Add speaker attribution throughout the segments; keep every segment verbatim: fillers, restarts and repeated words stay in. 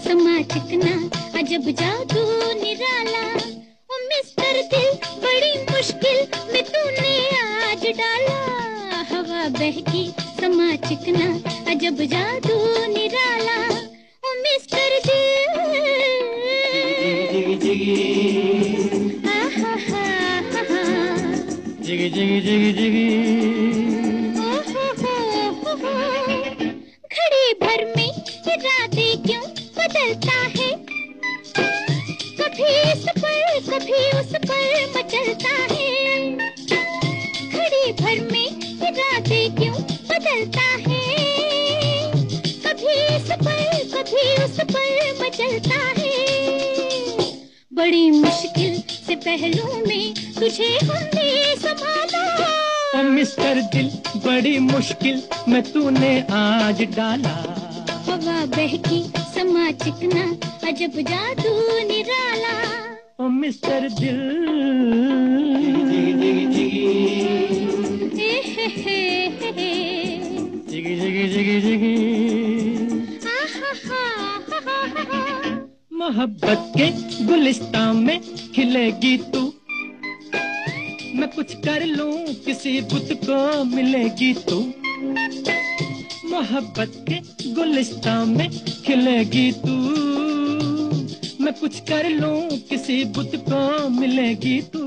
Speaker 1: समा चिकना अजब जादू निराला। ओ मिस्टर दिल बड़ी मुश्किल में तूने आज डाला। हवा बहकी समा चिकना अजब जादू निराला। ओ मिस्टर दिल जिगी जिगी आहा हा हा जिगी जिगी जिगी जिगी घड़ी भर में इरादे क्यों बदलता है। कभी इस पर कभी उस पर मचलता है। घड़ी भर में इरादे क्यों बदलता है। कभी इस पर कभी उस पर मचलता है। बड़ी मुश्किल से पहलू में तुझे हमने संभाला।
Speaker 2: ओ मिस्टर दिल बड़ी मुश्किल में तूने आज डाला।
Speaker 1: हवा बहकी समा चिकना अजब जादू निराला।
Speaker 2: ओ मिस्टर दिल
Speaker 1: जिगी जिगी
Speaker 2: जिगी जिगी जिगी जिगी मोहब्बत के गुलिस्तान में खिलेगी तू। मैं कुछ कर लूं किसी बुत को मिलेगी तू। मोहब्बत के गुलिस्तान में खिलेगी तू। मैं कुछ कर लूं किसी बुत को मिलेगी तू।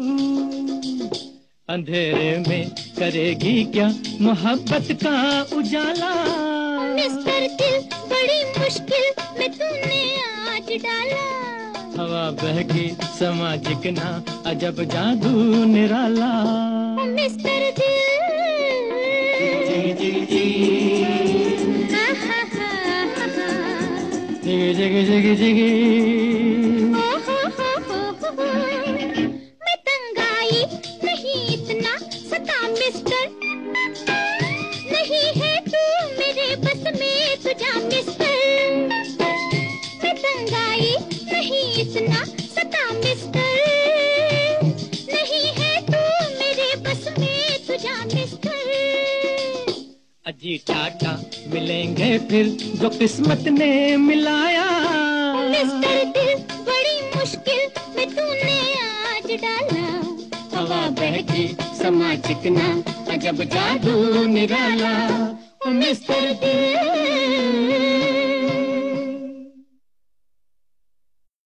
Speaker 2: अंधेरे में करेगी क्या मोहब्बत का उजाला।
Speaker 1: मिस्टर दिल बड़ी मुश्किल में तूने आज डाला।
Speaker 2: हवा बहकी समा चिकना अजब जादू निराला।
Speaker 1: मिस्टर दिल
Speaker 2: जिगी जिगी जिगी
Speaker 1: आहा हा हा
Speaker 2: जिगी जिगी जिगी जिगी
Speaker 1: मैं तंग आई नहीं इतना सता मिस्टर। नहीं है तू मेरे बस में तुझा मिस्टर। मैं तंग आई नहीं इतना सता मिस्टर। नहीं है तू मेरे बस में तुझा मिस्टर।
Speaker 2: अजी टाटा मिलेंगे फिर जो किस्मत ने मिलाया।
Speaker 1: मिस्टर दिल बड़ी मुश्किल में तूने आज डाला।
Speaker 2: हवा बहकी समा चिकना अजब जादू निराला। ओ मिस्टर दिल